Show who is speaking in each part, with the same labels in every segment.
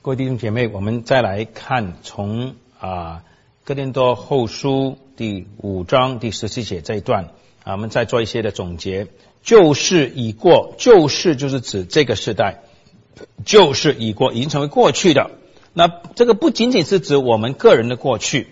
Speaker 1: 各位弟兄姐妹，我们再来看从哥林多后书第5章第17节这一段我们再做一些的总结。旧事已过，旧事就是指这个世代，旧事已过，已经成为过去的。那这个不仅仅是指我们个人的过去，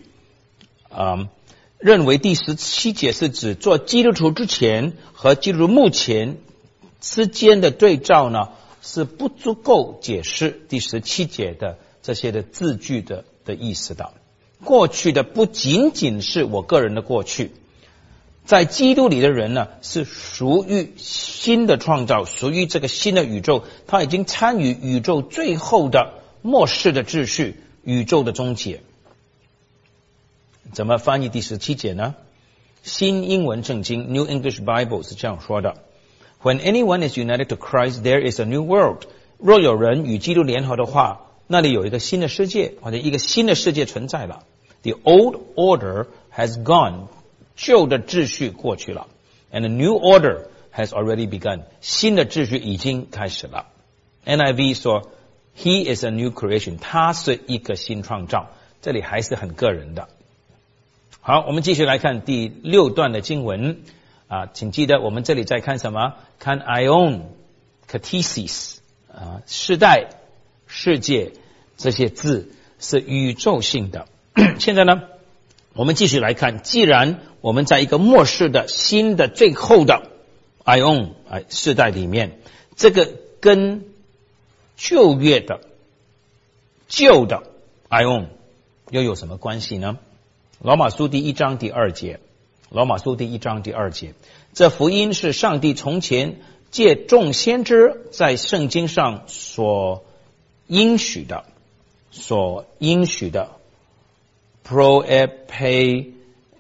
Speaker 1: 认为第17节是指做基督徒之前和基督徒目前之间的对照呢，是不足够解释第17节的这些的字句的意思的。过去的不仅仅是我个人的过去，在基督里的人呢，是属于新的创造，属于这个新的宇宙，他已经参与宇宙最后的末世的秩序，宇宙的终结。怎么翻译第17节呢？新英文圣经 New English Bible 是这样说的：When anyone is united to Christ, there is a new world. 若有人与基督联合的话，那里有一个新的世界，或者一个新的世界存在了。The old order has gone. 旧的秩序过去了 ，and a new order has already begun. 新的秩序已经开始了。NIV 说 ，He is a new creation. 他是一个新创造。这里还是很个人的。好，我们继续来看第6段的经文请记得我们这里在看什么？看 Ion, Kathesis 世代、世界这些字是宇宙性的。现在呢，我们继续来看，既然我们在一个末世的新的最后的 Ion 世代里面，这个跟旧约的旧的 Ion 又有什么关系呢？罗马书第1章第2节，罗马书第1章第2节，这福音是上帝从前借众先知在圣经上所应许的proepegelato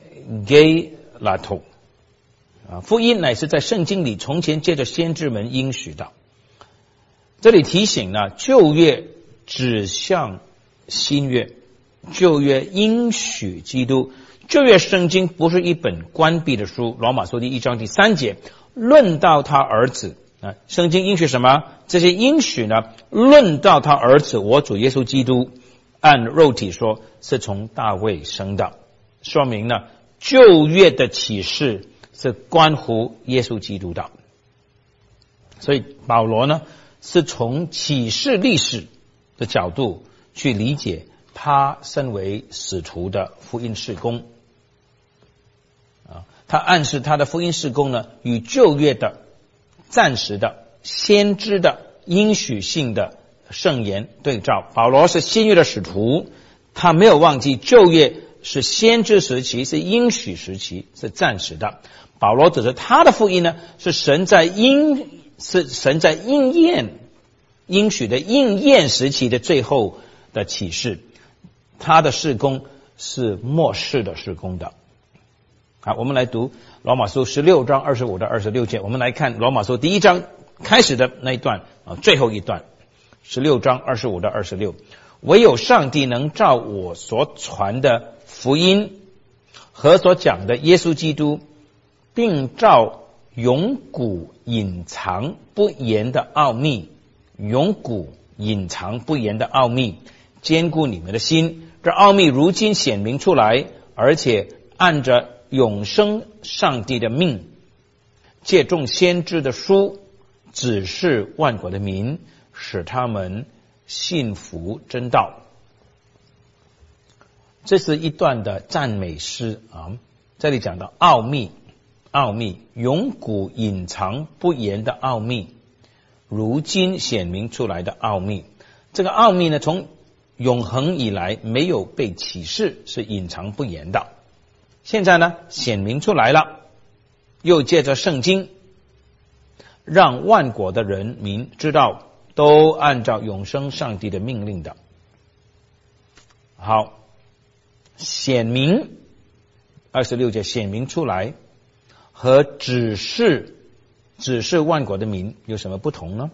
Speaker 1: 福音乃是在圣经里从前借着先知们应许的。这里提醒呢，旧约指向新约，旧约应许基督，旧约圣经不是一本关闭的书。罗马书第1章第3节论到他儿子圣经应许什么？这些应许呢，论到他儿子我主耶稣基督，按肉体说是从大卫生的，说明呢旧约的启示是关乎耶稣基督的。所以保罗呢是从启示历史的角度去理解他身为使徒的福音事工他暗示他的福音事工呢与旧约的暂时的先知的应许性的圣言对照。保罗是新约的使徒，他没有忘记旧约是先知时期，是应许时期，是暂时的。保罗指着他的福音呢，是神在应验应许的应验时期的最后的启示。他的事工是末世的事工的。好，我们来读罗马书16章25到26节。我们来看罗马书第1章开始的那一段最后一段16章25到26。唯有上帝能照我所传的福音和所讲的耶稣基督，并照永古隐藏不言的奥秘，永古隐藏不言的奥秘，坚固你们的心。这奥秘如今显明出来，而且按着永生上帝的命，借众先知的书指示万国的民，使他们信服真道。这是一段的赞美诗这里讲到奥秘，永古隐藏不言的奥秘，如今显明出来的奥秘。这个奥秘呢，从永恒以来没有被启示，是隐藏不言的。现在呢，显明出来了，又借着圣经让万国的人民知道，都按照永生上帝的命令的。好，显明26节显明出来和指示万国的民有什么不同呢？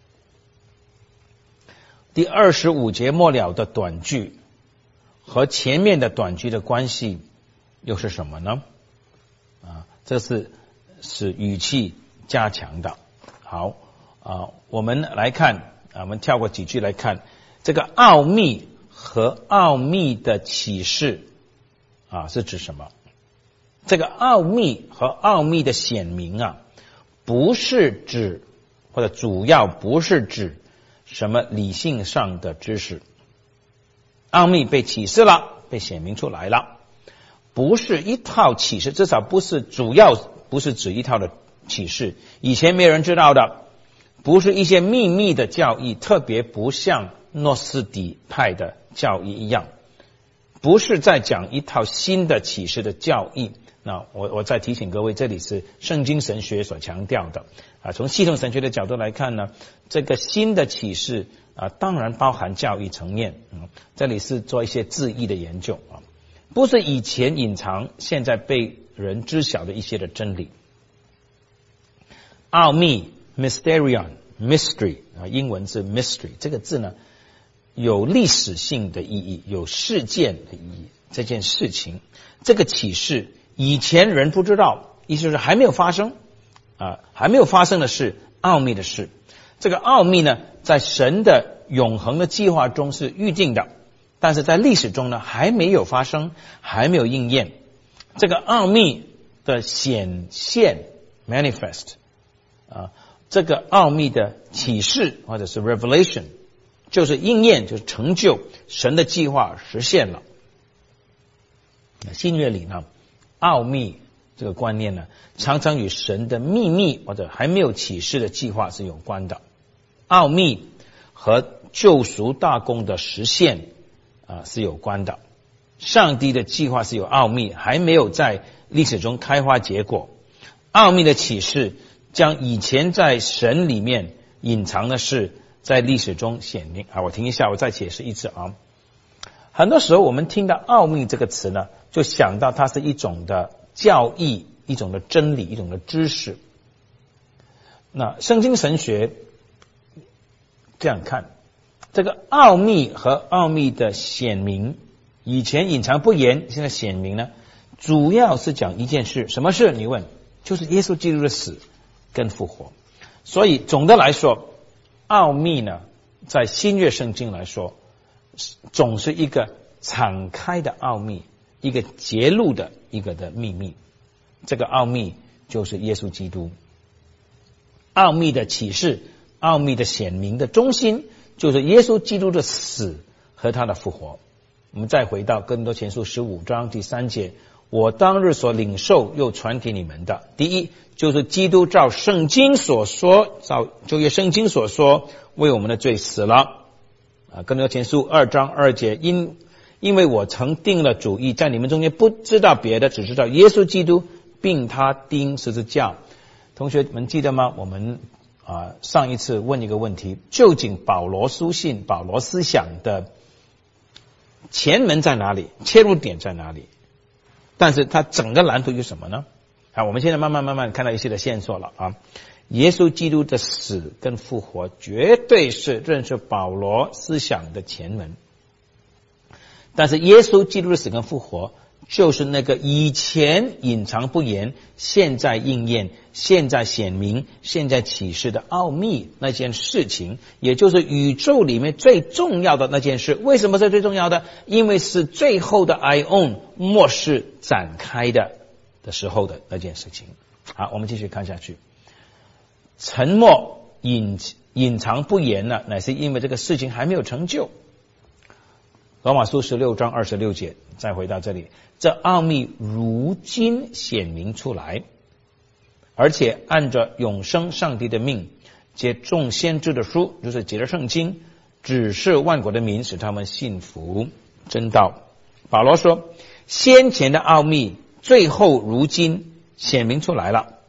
Speaker 1: 第25节末了的短句和前面的短句的关系又是什么呢？这是语气加强的。好我们来看我们跳过几句来看这个奥秘和奥秘的启示是指什么？这个奥秘和奥秘的显明不是指，或者主要不是指什么理性上的知识。奥秘被启示了，被显明出来了，不是一套启示，至少不是主要，不是指一套的启示，以前没有人知道的，不是一些秘密的教义，特别不像诺斯底派的教义一样，不是在讲一套新的启示的教义。那我再提醒各位，这里是圣经神学所强调的从系统神学的角度来看呢，这个新的启示当然包含教义层面，这里是做一些字义的研究不是以前隐藏现在被人知晓的一些的真理。奥秘 mysterion mystery 英文是 mystery 这个字呢，有历史性的意义，有事件的意义。这件事情，这个启示以前人不知道，意思是还没有发生还没有发生的事，奥秘的事。这个奥秘呢，在神的永恒的计划中是预定的，但是在历史中呢，还没有发生，还没有应验。这个奥秘的显现 manifest这个奥秘的启示或者是 revelation 就是应验，就是成就，神的计划实现了。新约里呢，奥秘这个观念呢，常常与神的秘密或者还没有启示的计划是有关的。奥秘和救赎大功的实现是有关的。上帝的计划是有奥秘，还没有在历史中开花结果。奥秘的启示将以前在神里面隐藏的事在历史中显明我停一下，我再解释一次很多时候我们听到奥秘这个词呢，就想到它是一种的教义，一种的真理，一种的知识。那圣经神学这样看，这个奥秘和奥秘的显明，以前隐藏不言，现在显明呢，主要是讲一件事。什么事？你问，就是耶稣基督的死跟复活。所以总的来说，奥秘呢，在新约圣经来说，总是一个敞开的奥秘，一个揭露的一个的秘密。这个奥秘就是耶稣基督。奥秘的启示，奥秘的显明的中心就是耶稣基督的死和他的复活。我们再回到哥林多前书15章第3节，我当日所领受又传给你们的，第一就是基督照圣经所说，照旧约圣经所说，为我们的罪死了。哥林多前书2章2节，因为我曾定了主意，在你们中间不知道别的，只知道耶稣基督并他钉十字架。同学们记得吗？我们上一次问一个问题，究竟保罗书信、保罗思想的前门在哪里？切入点在哪里？但是它整个蓝图有什么呢？我们现在慢慢看到一些的线索了耶稣基督的死跟复活绝对是认识保罗思想的前门。但是耶稣基督的死跟复活就是那个以前隐藏不言，现在应验，现在显明，现在启示的奥秘那件事情，也就是宇宙里面最重要的那件事。为什么是最重要的？因为是最后的 Ion 末世展开的时候的那件事情。好，我们继续看下去。沉默隐藏不言呢，乃是因为这个事情还没有成就。罗马书16章26节，再回到这里，这奥秘如今显明出来，而且按着永生上帝的命，借众先知的书，就是借着圣经，指示万国的民，使他们信服真道。保罗说，先前的奥秘最后如今显明出来了。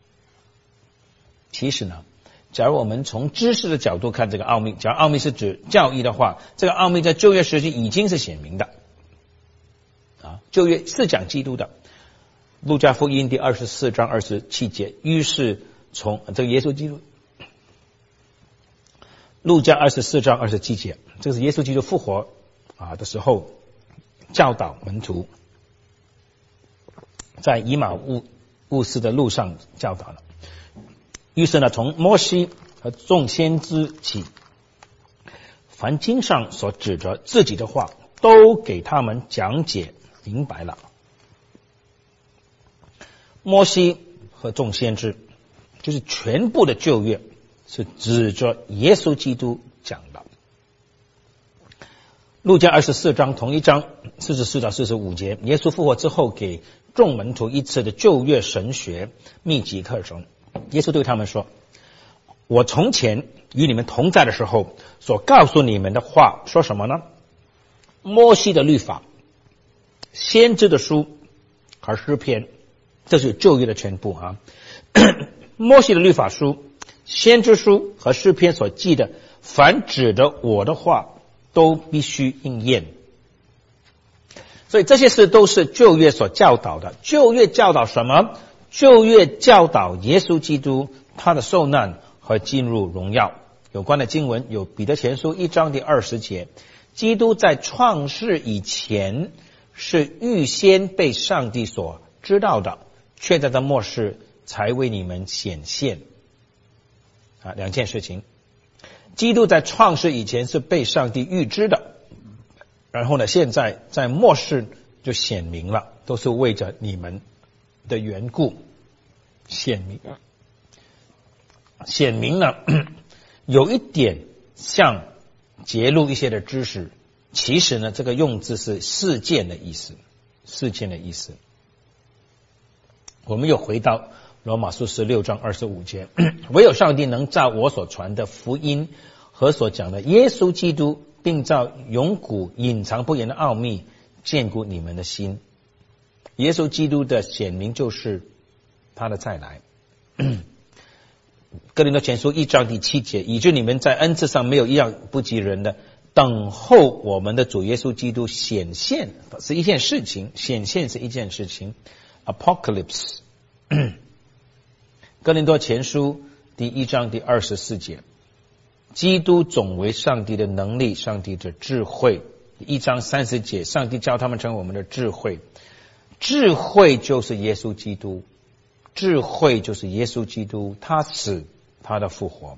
Speaker 1: 其实呢，假如我们从知识的角度看这个奥秘，假如奥秘是指教义的话，这个奥秘在旧约时期已经是显明的旧约是讲基督的。路加福音第24章27节，于是从这个耶稣基督，路加24章27节，这是耶稣基督复活的时候教导门徒，在以马忤斯的路上教导了。于是呢，从摩西和众先知起， 凡经上所指着自己的话，都给他们讲解明白了。摩西和众先知，就是全部的旧约是指着耶稣基督讲的。路加24章同一章44到45节，耶稣复活之后给众门徒一次的旧约神学密集课程。耶稣对他们说，我从前与你们同在的时候所告诉你们的话，说什么呢？摩西的律法、先知的书和诗篇，这是旧约的全部啊。摩西的律法书、先知书和诗篇所记的，凡指着我的话，都必须应验。所以这些事都是旧约所教导的。旧约教导什么？旧约教导耶稣基督他的受难和进入荣耀。有关的经文有彼得前书1章第20节，基督在创世以前是预先被上帝所知道的，却在这末世才为你们显现。两件事情，基督在创世以前是被上帝预知的，然后呢，现在在末世就显明了，都是为着你们的缘故显明。显明呢，有一点像揭露一些的知识，其实呢，这个用字是事件的意思，事件的意思。我们又回到罗马书16章25节，唯有上帝能照我所传的福音和所讲的耶稣基督，并照永古隐藏不言的奥秘坚固你们的心。耶稣基督的显明就是他的再来。哥林多前书1章第7节，以致你们在恩赐上没有一样不及人的，等候我们的主耶稣基督显现，是一件事情，显现是一件事情。Apocalypse。哥林多前书第1章第24节，基督总为上帝的能力，上帝的智慧。1章30节，上帝教他们成为我们的智慧。智慧就是耶稣基督，智慧就是耶稣基督，他死，他的复活。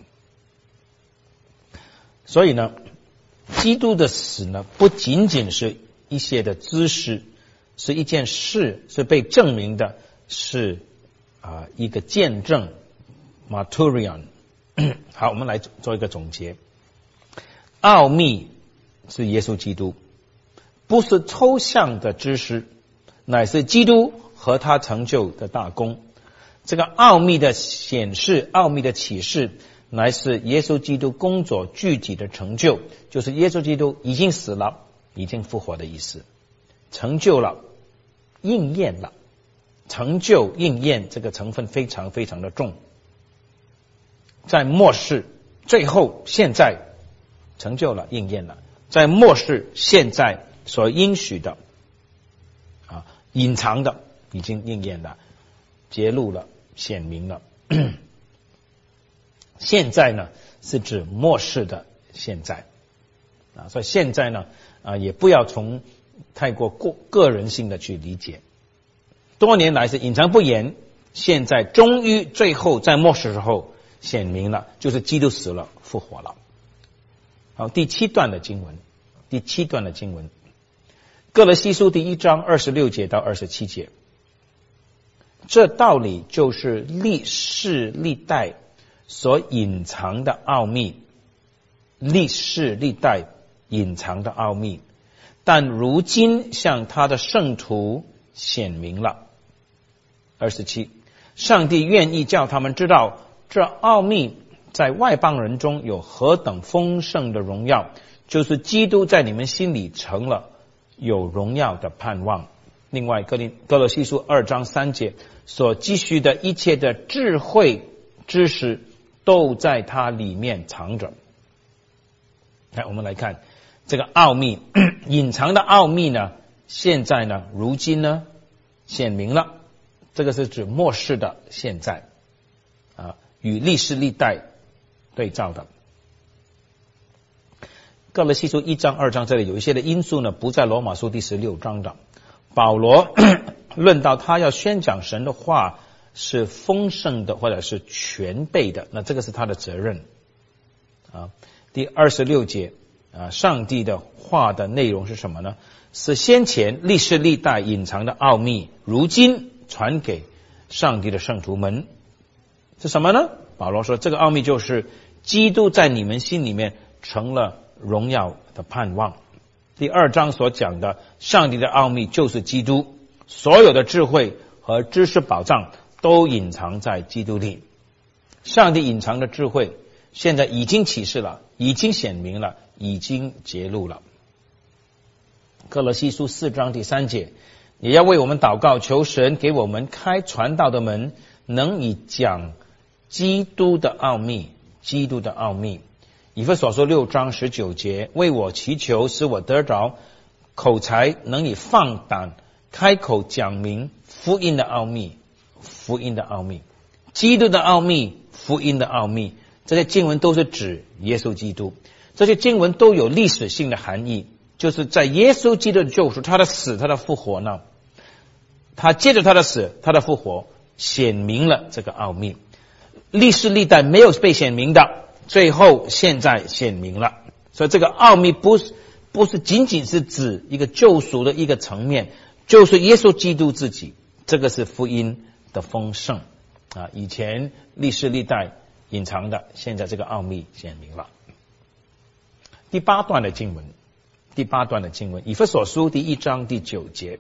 Speaker 1: 所以呢，基督的死呢，不仅仅是一些的知识，是一件事，是被证明的，是一个见证 martyrion。 好，我们来做一个总结。奥秘是耶稣基督，不是抽象的知识，乃是基督和他成就的大功。这个奥秘的显示，奥秘的启示，乃是耶稣基督工作具体的成就，就是耶稣基督已经死了，已经复活的意思，成就了，应验了。成就应验这个成分非常非常的重，在末世最后现在成就了，应验了，在末世现在所应许的隐藏的已经应验了，揭露了，显明了。现在呢是指末世的现在所以现在呢也不要从太过个人性的去理解。多年来是隐藏不言，现在终于最后在末世时候显明了，就是基督死了，复活了。好，第七段的经文，哥罗西书第1章26节到27节，这道理就是历世历代所隐藏的奥秘，历世历代隐藏的奥秘，但如今向他的圣徒显明了。27，上帝愿意叫他们知道这奥秘在外邦人中有何等丰盛的荣耀，就是基督在你们心里成了有荣耀的盼望。另外哥罗西书2章3节，所积蓄的一切的智慧知识都在它里面藏着。来，我们来看这个奥秘，隐藏的奥秘呢，现在呢，如今呢显明了。这个是指末世的现在与历世历代对照的。哥罗西书1章2章这里有一些的因素呢，不在罗马书第16章的。保罗论到他要宣讲神的话是丰盛的或者是全备的，那这个是他的责任第26节， 上帝的话的内容是什么呢？是先前历世历代隐藏的奥秘，如今传给上帝的圣徒们。是什么呢？保罗说，这个奥秘就是基督在你们心里面成了荣耀的盼望。第2章所讲的上帝的奥秘就是基督，所有的智慧和知识宝藏都隐藏在基督里。上帝隐藏的智慧现在已经启示了，已经显明了，已经揭露了。歌罗西书4章第3节，也要为我们祷告，求神给我们开传道的门，能以讲基督的奥秘。基督的奥秘。以弗所书6章19节，为我祈求，使我得着口才，能以放胆开口讲明福音的奥秘。福音的奥秘，基督的奥秘，福音的奥秘，这些经文都是指耶稣基督。这些经文都有历史性的含义，就是在耶稣基督的救赎，他的死，他的复活呢，他借着他的死，他的复活显明了这个奥秘。历世历代没有被显明的，最后现在显明了。所以这个奥秘不是仅仅是指一个救赎的一个层面，就是耶稣基督自己。这个是福音的丰盛以前历世历代隐藏的，现在这个奥秘显明了。第8段的经文，以弗所书第1章第9节，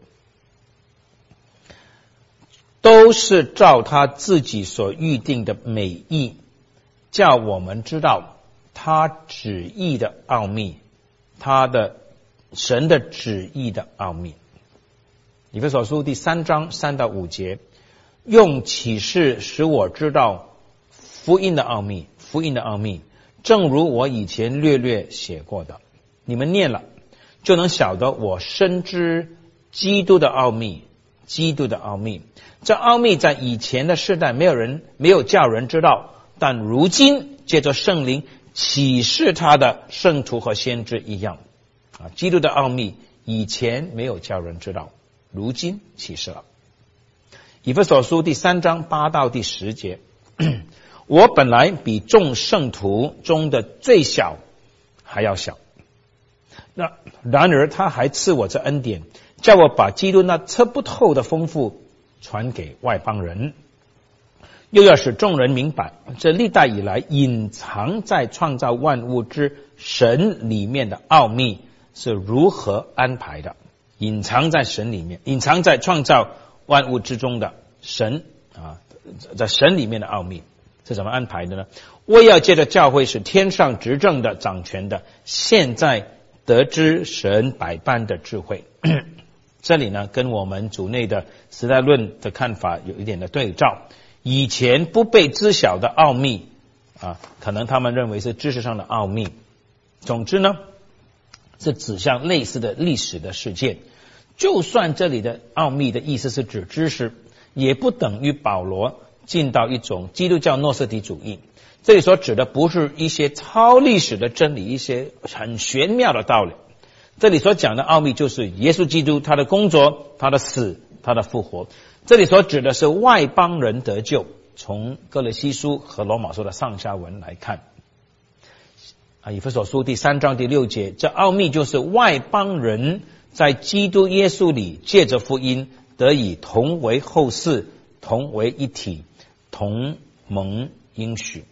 Speaker 1: 都是照他自己所预定的美意，叫我们知道他旨意的奥秘，他的神的旨意的奥秘。以弗所书第3章3到5节，用启示使我知道福音的奥秘，福音的奥秘，正如我以前略略写过的，你们念了就能晓得我深知基督的奥秘，基督的奥秘。这奥秘在以前的世代没有叫人知道，但如今借着圣灵启示他的圣徒和先知一样基督的奥秘以前没有叫人知道，如今启示了。以弗所书第3章8到第10节，我本来比众圣徒中的最小还要小，然而他还赐我这恩典，叫我把基督那测不透的丰富传给外邦人，又要使众人明白这历代以来隐藏在创造万物之神里面的奥秘是如何安排的。隐藏在神里面，隐藏在创造万物之中的神在神里面的奥秘是怎么安排的呢？我要借着教会使天上执政的掌权的现在得知神百般的智慧。这里呢跟我们主内的时代论的看法有一点的对照。以前不被知晓的奥秘可能他们认为是知识上的奥秘，总之呢是指向类似的历史的事件。就算这里的奥秘的意思是指知识，也不等于保罗进到一种基督教诺斯底主义。这里所指的不是一些超历史的真理，一些很玄妙的道理。这里所讲的奥秘就是耶稣基督，他的工作，他的死，他的复活。这里所指的是外邦人得救，从哥罗西书和罗马书的上下文来看以弗所书第3章第6节，这奥秘就是外邦人在基督耶稣里借着福音得以同为后嗣，同为一体，同蒙应许。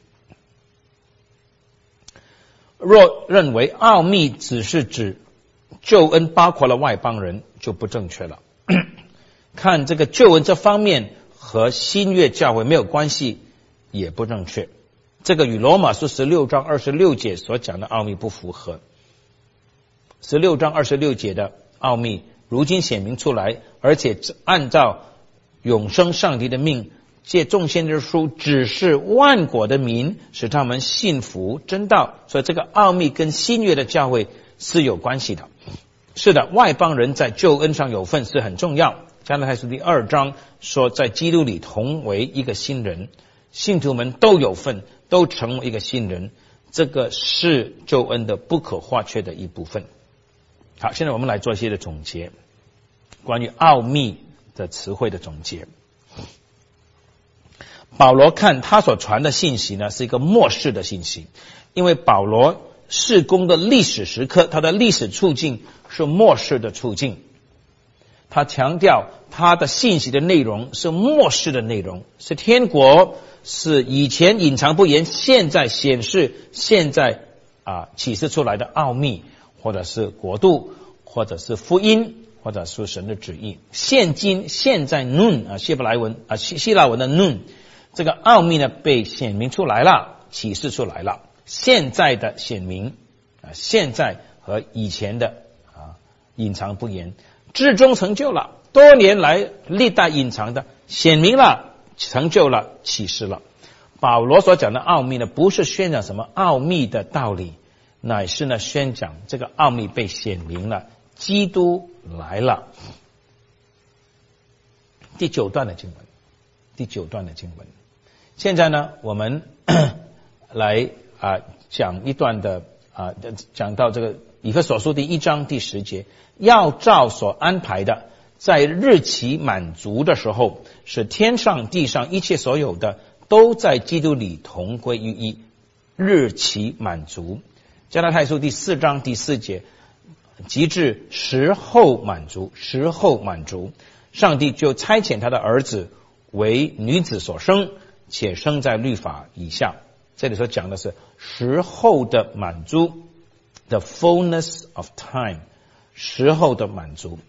Speaker 1: 若认为奥秘只是指救恩包括了外邦人，就不正确了。看这个救恩这方面和新约教会没有关系，也不正确。这个与罗马书16章26节所讲的奥秘不符合。16章26节的奥秘如今显明出来，而且按照永生上帝的命，借众先知书指示万国的民，使他们信服真道。所以这个奥秘跟新约的教会是有关系的。是的，外邦人在救恩上有份是很重要。加拉太书第2章说，在基督里同为一个新人，信徒们都有份，都成为一个新人，这个是救恩的不可或缺的一部分。好，现在我们来做一些的总结，关于奥秘的词汇的总结。保罗看他所传的信息呢，是一个末世的信息，因为保罗事工的历史时刻，他的历史处境是末世的处境。他强调他的信息的内容是末世的内容，是天国，是以前隐藏不言，现在显示，现在启示出来的奥秘，或者是国度，或者是福音，或者是神的旨意。现今现在 noon 希腊文的 noon， 这个奥秘呢被显明出来了，启示出来了。现在的显明现在和以前的隐藏不言，至终成就了，多年来历代隐藏的显明了，成就了，启示了。保罗所讲的奥秘呢，不是宣讲什么奥秘的道理，乃是呢宣讲这个奥秘被显明了，基督来了。第9段的经文。现在呢，我们来讲一段的讲到这个以弗所书第1章第10节，要照所安排的，在日期满足的时候，使天上地上一切所有的都在基督里同归于一。日期满足。加拉太书第4章第4节，及至时候满足，上帝就差遣他的儿子为女子所生，且生在律法以下。这里所讲的是时候的满足， the fullness of time， 时候的满足。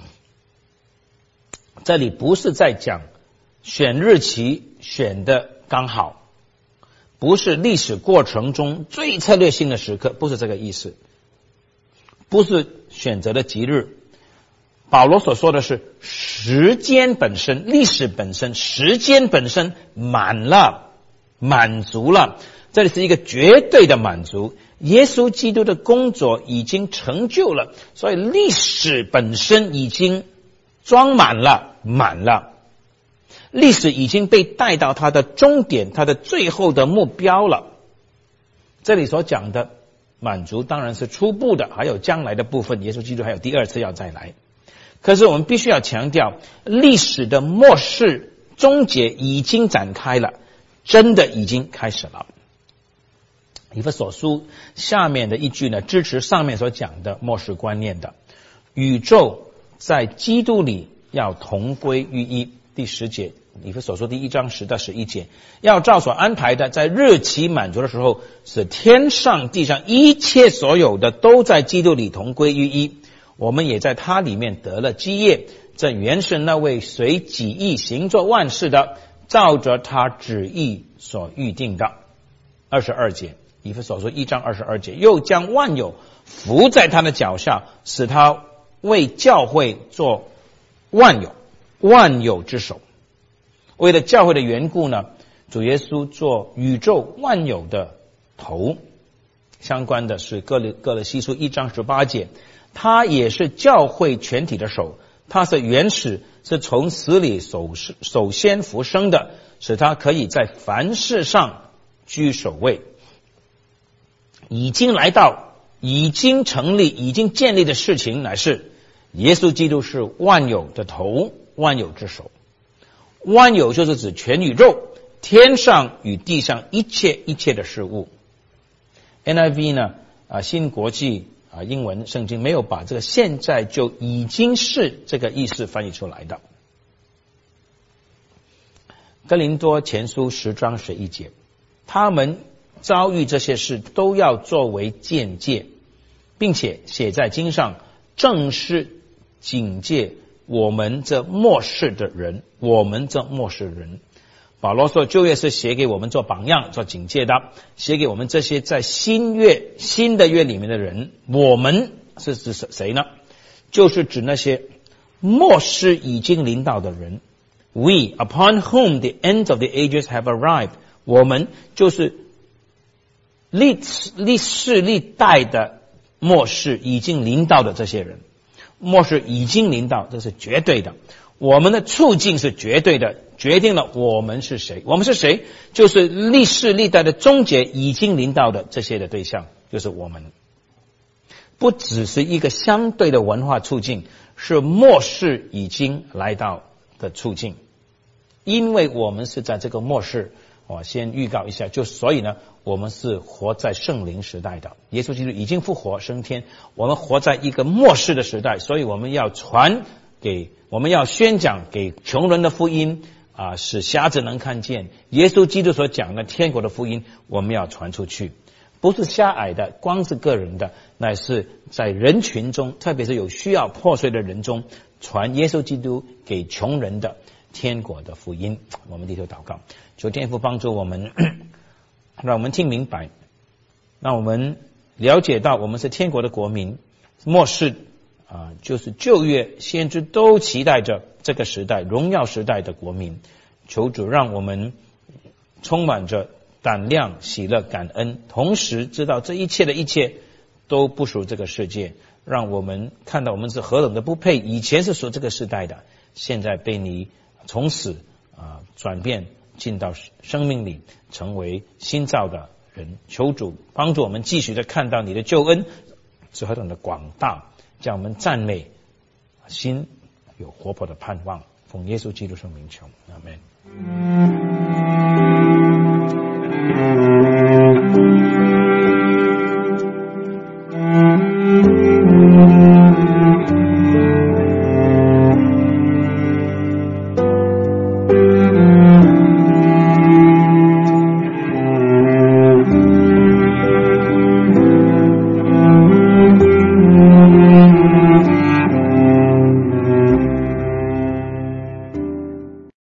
Speaker 1: 这里不是在讲选日期选的刚好，不是历史过程中最策略性的时刻，不是这个意思，不是选择的吉日。保罗所说的是时间本身，历史本身，时间本身满了，满足了。这里是一个绝对的满足，耶稣基督的工作已经成就了，所以历史本身已经装满了，历史已经被带到它的终点，它的最后的目标了。这里所讲的满足当然是初步的，还有将来的部分，耶稣基督还有第二次要再来。可是我们必须要强调，历史的末世终结已经展开了，真的已经开始了。以弗所书下面的一句呢，支持上面所讲的末世观念的，宇宙在基督里要同归于一。第10节，以弗所书第1章10到11节，要照所安排的，在日期满足的时候，使天上地上一切所有的都在基督里同归于一。我们也在他里面得了基业，这原是那位随己意行作万事的，照着他旨意所预定的。22节，以弗所书1章22节，又将万有伏在他的脚下，使他为教会做万有之首。为了教会的缘故呢，主耶稣做宇宙万有的头。相关的是哥勒西书1章18节，他也是教会全体的首，他是原始，是从死里首先复生的，使他可以在凡事上居首位。已经来到，已经成立，已经建立的事情，乃是耶稣基督是万有的头，万有之首。万有就是指全宇宙，天上与地上一切的事物。NIV 呢新国际英文圣经没有把这个现在就已经是这个意思翻译出来的。哥林多前书10章11节，他们遭遇这些事都要作为鉴戒，并且写在经上，正是警戒我们这末世的人。保罗说旧约是写给我们做榜样做警戒的，写给我们这些在新的约里面的人。我们是指谁呢？就是指那些末世已经临到的人。 We upon whom the ends of the ages have arrived， 我们就是历世历代的末世已经临到的这些人。末世已经临到，这是绝对的。我们的处境是绝对的，决定了我们是谁。我们是谁？就是历世历代的终结已经临到的这些的对象，就是我们。不只是一个相对的文化处境，是末世已经来到的处境。因为我们是在这个末世， 我先预告一下，所以呢，我们是活在圣灵时代的，耶稣基督已经复活升天，我们活在一个末世的时代，所以我们要宣讲给穷人的福音使瞎子能看见，耶稣基督所讲的天国的福音，我们要传出去，不是狭隘的，光是个人的，乃是在人群中，特别是有需要破碎的人中，传耶稣基督给穷人的天国的福音。我们低头祷告，求天父帮助我们，让我们听明白，让我们了解到我们是天国的国民，末世就是旧约先知都期待着这个时代荣耀时代的国民。求主让我们充满着胆量、喜乐、感恩，同时知道这一切的一切都不属这个世界，让我们看到我们是何等的不配，以前是属这个时代的，现在被你从死转变进到生命里，成为新造的人。求主帮助我们继续的看到你的救恩是何等的广大，叫我们赞美，心有活泼的盼望。奉耶稣基督圣名求，阿们。